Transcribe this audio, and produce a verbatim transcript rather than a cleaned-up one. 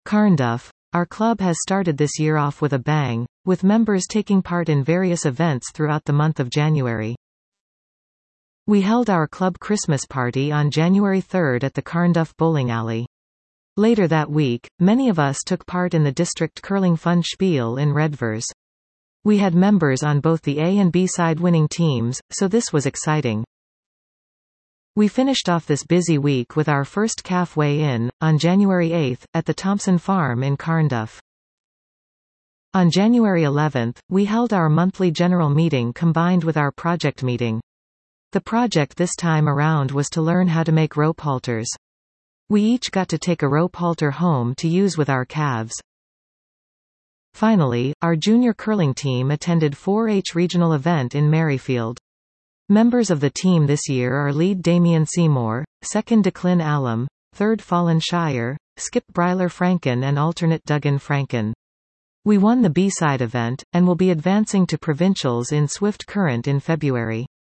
Carnduff. Our club has started this year off with a bang, with members taking part in various events throughout the month of January. We held our club Christmas party on January third at the Carnduff Bowling Alley. Later that week, many of us took part in the district curling fun spiel in Redvers. We had members on both the A and B side winning teams, so this was exciting. We finished off this busy week with our first calf weigh-in, on January eighth, at the Thompson Farm in Carnduff. On January eleventh, we held our monthly general meeting combined with our project meeting. The project this time around was to learn how to make rope halters. We each got to take a rope halter home to use with our calves. Finally, our junior curling team attended four H regional event in Merrifield. Members of the team this year are lead Damian Seymour, second Declan Allam, third Fallon Shire, Skip Bryler Franken and alternate Duggan Franken. We won the B-side event, and will be advancing to provincials in Swift Current in February.